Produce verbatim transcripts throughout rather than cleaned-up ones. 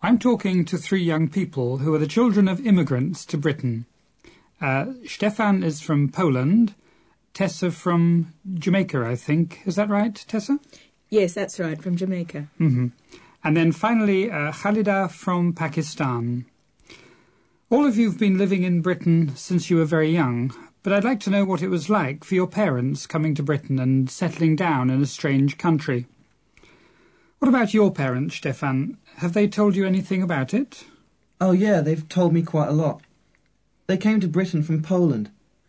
I'm talking to three young people who are the children of immigrants to Britain. Uh, Stefan is from Poland, Tessa from Jamaica, I think. Is that right, Tessa? Yes, that's right, from Jamaica. Mm-hmm. And then finally, uh, Khalida from Pakistan. All of you have been living in Britain since you were very young, but I'd like to know what it was like for your parents coming to Britain and settling down in a strange country. What about your parents, Stefan? Have they told you anything about it? Oh, yeah, they've told me quite a lot. They came to Britain from Poland.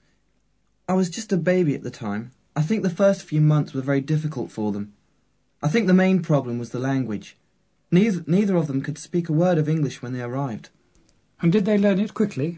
I was just a baby at the time. I think the first few months were very difficult for them. I think the main problem was the language. Neither, neither of them could speak a word of English when they arrived. And did they learn it quickly?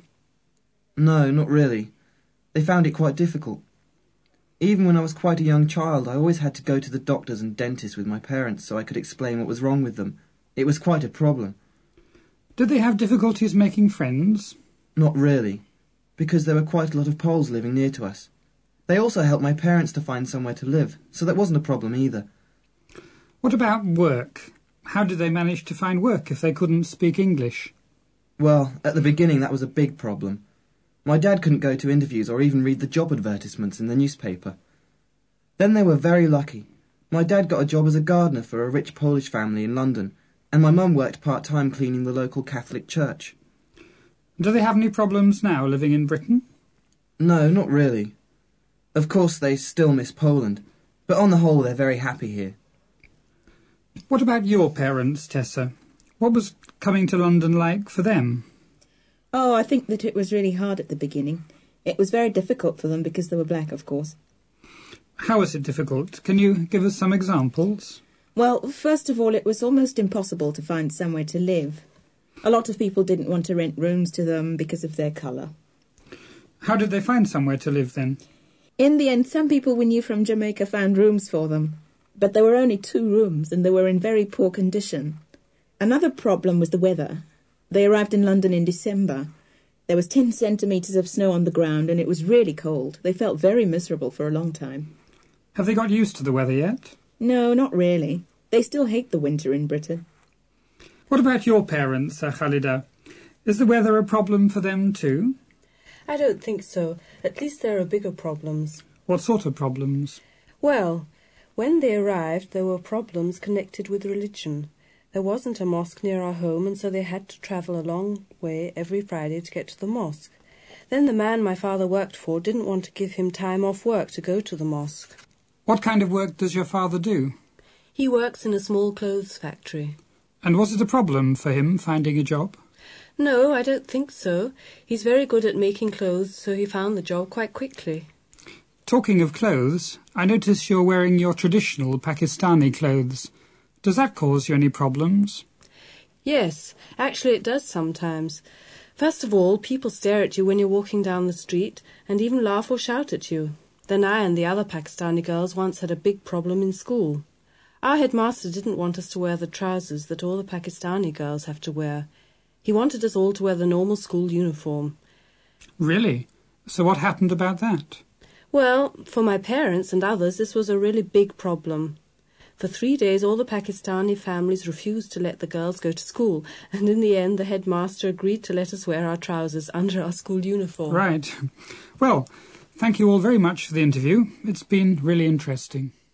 No, not really. They found it quite difficult. Even when I was quite a young child, I always had to go to the doctors and dentists with my parents so I could explain what was wrong with them. It was quite a problem. Did they have difficulties making friends? Not really, because there were quite a lot of Poles living near to us. They also helped my parents to find somewhere to live, so that wasn't a problem either. What about work? How did they manage to find work if they couldn't speak English? Well, at the beginning that was a big problem. My dad couldn't go to interviews or even read the job advertisements in the newspaper. Then they were very lucky. My dad got a job as a gardener for a rich Polish family in London, and my mum worked part-time cleaning the local Catholic church. Do they have any problems now living in Britain? No, not really. Of course they still miss Poland, but on the whole they're very happy here. What about your parents, Tessa? What was coming to London like for them? Oh, I think that it was really hard at the beginning. It was very difficult for them because they were black, of course. How was it difficult? Can you give us some examples? Well, first of all, it was almost impossible to find somewhere to live. A lot of people didn't want to rent rooms to them because of their colour. How did they find somewhere to live then? In the end, some people we knew from Jamaica found rooms for them, but there were only two rooms and they were in very poor condition. Another problem was the weather. They arrived in London in December. There was ten centimetres of snow on the ground and it was really cold. They felt very miserable for a long time. Have they got used to the weather yet? No, not really. They still hate the winter in Britain. What about your parents, uh, Khalida? Is the weather a problem for them too? I don't think so. At least there are bigger problems. What sort of problems? Well, when they arrived, there were problems connected with religion. There wasn't a mosque near our home, and so they had to travel a long way every Friday to get to the mosque. Then the man my father worked for didn't want to give him time off work to go to the mosque. What kind of work does your father do? He works in a small clothes factory. And was it a problem for him finding a job? No, I don't think so. He's very good at making clothes, so he found the job quite quickly. Talking of clothes, I notice you're wearing your traditional Pakistani clothes. Does that cause you any problems? Yes, actually it does sometimes. First of all, people stare at you when you're walking down the street and even laugh or shout at you. Then I and the other Pakistani girls once had a big problem in school. Our headmaster didn't want us to wear the trousers that all the Pakistani girls have to wear. He wanted us all to wear the normal school uniform. Really? So what happened about that? Well, for my parents and others, this was a really big problem. For three days, all the Pakistani families refused to let the girls go to school, and in the end, the headmaster agreed to let us wear our trousers under our school uniform. Right. Well, thank you all very much for the interview. It's been really interesting.